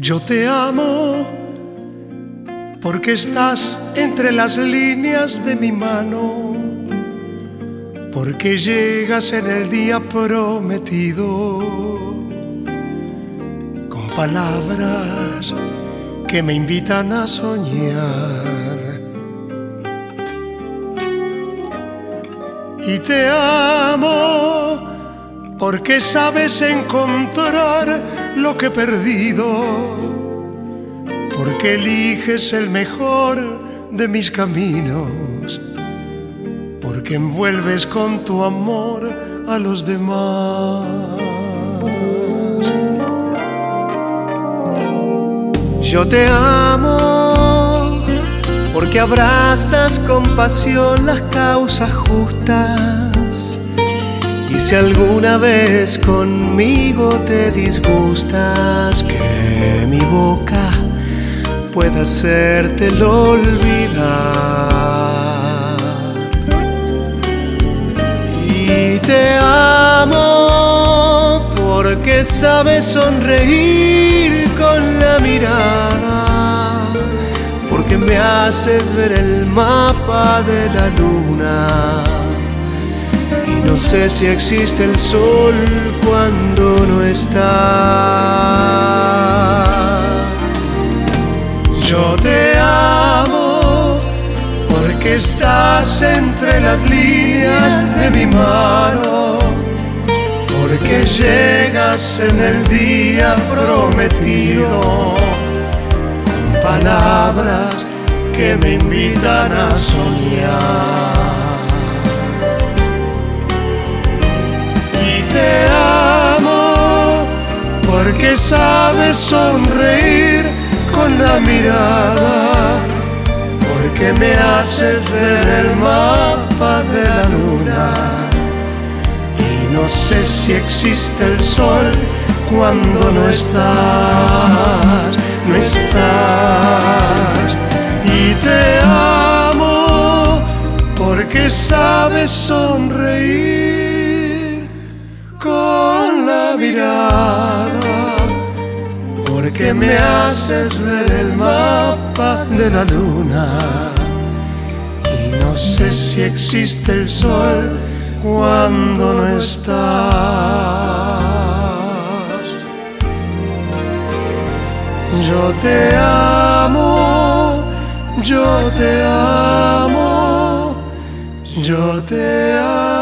Yo te amo porque estás entre las líneas de mi mano, porque llegas en el día prometido con palabras que me invitan a soñar. Y te amo porque sabes encontrar lo que he perdido, porque eliges el mejor de mis caminos, porque envuelves con tu amor a los demás. Yo te amo porque abrazas con pasión las causas justas, y si alguna vez conmigo te disgustas, que mi boca pueda hacértelo olvidar. Y te amo porque sabes sonreír con la mirada, porque me haces ver el mapa de la luna, y no sé si existe el sol cuando no estás. Yo te amo porque estás entre las líneas de mi mano, porque llegas en el día prometido con palabras que me invitan a soñar. Y te amo porque sabes sonreír con la mirada, porque me haces ver el mapa de la luna, y no sé si existe el sol cuando no estás, no estás. Y te amo porque sabes sonreír con la mirada, porque me haces ver el mapa de la luna, y no sé si existe el sol cuando no estás. Yo te amo, yo te amo, yo te amo.